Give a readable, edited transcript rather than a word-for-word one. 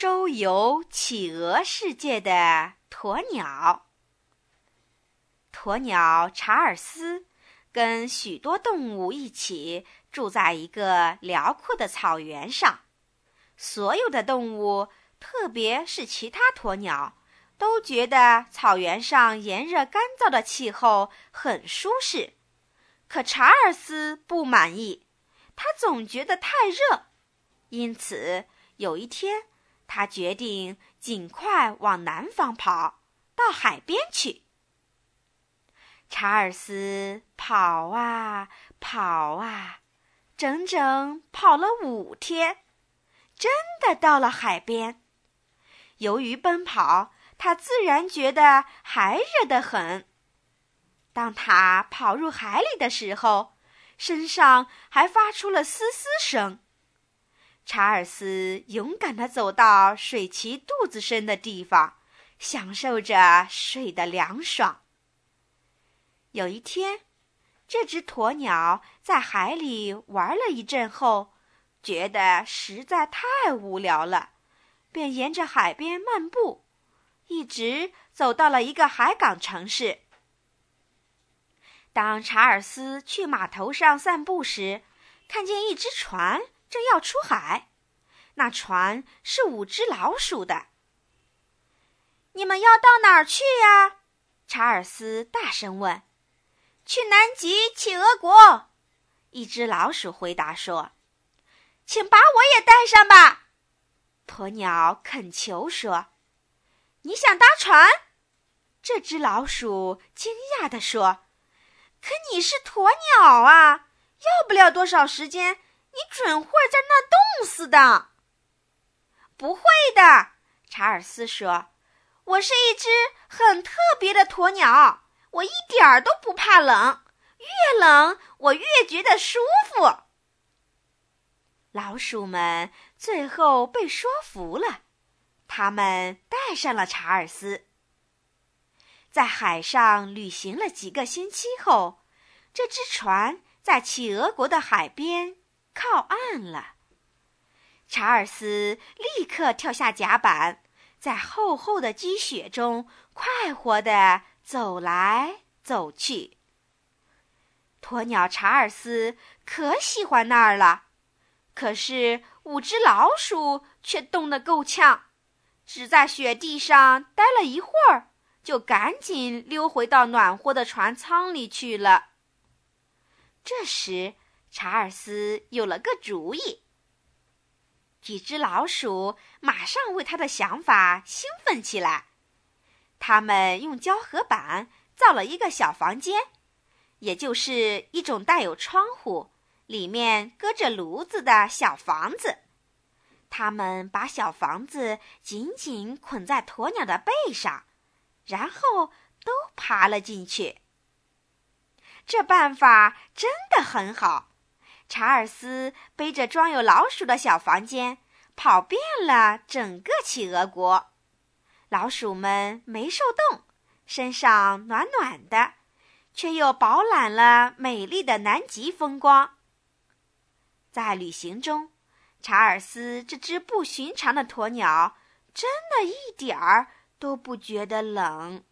周游企鹅世界的鸵鸟。鸵鸟查尔斯跟许多动物一起住在一个辽阔的草原上，所有的动物，特别是其他鸵鸟，都觉得草原上炎热干燥的气候很舒适。可查尔斯不满意，他总觉得太热，因此有一天他决定尽快往南方跑，到海边去。查尔斯跑啊跑啊，整整跑了5天，真的到了海边。由于奔跑，他自然觉得还热得很。当他跑入海里的时候，身上还发出了嘶嘶声。查尔斯勇敢地走到水其肚子深的地方，享受着水的凉爽。有一天，这只鸵鸟在海里玩了一阵后，觉得实在太无聊了，便沿着海边漫步，一直走到了一个海港城市。当查尔斯去码头上散步时，看见一只船正要出海，那船是5只老鼠的。“你们要到哪儿去呀？”查尔斯大声问。“去南极企鹅国。”一只老鼠回答说。“请把我也带上吧。”鸵鸟恳求说。“你想搭船？”这只老鼠惊讶地说。“可你是鸵鸟啊，要不了多少时间，你准会在那冻死的。”“不会的。”查尔斯说，“我是一只很特别的鸵鸟，我一点儿都不怕冷，越冷我越觉得舒服。”老鼠们最后被说服了，他们带上了查尔斯。在海上旅行了几个星期后，这只船在企鹅国的海边靠岸了。查尔斯立刻跳下甲板，在厚厚的积雪中快活地走来走去。鸵鸟查尔斯可喜欢那儿了，可是5只老鼠却冻得够呛，只在雪地上待了一会儿，就赶紧溜回到暖和的船舱里去了。这时，查尔斯有了个主意。几只老鼠马上为他的想法兴奋起来。他们用胶合板造了一个小房间，也就是一种带有窗户，里面搁着炉子的小房子。他们把小房子紧紧捆在鸵鸟的背上，然后都爬了进去。这办法真的很好。查尔斯背着装有老鼠的小房间，跑遍了整个企鹅国。老鼠们没受冻，身上暖暖的，却又饱览了美丽的南极风光。在旅行中，查尔斯这只不寻常的鸵鸟真的一点儿都不觉得冷。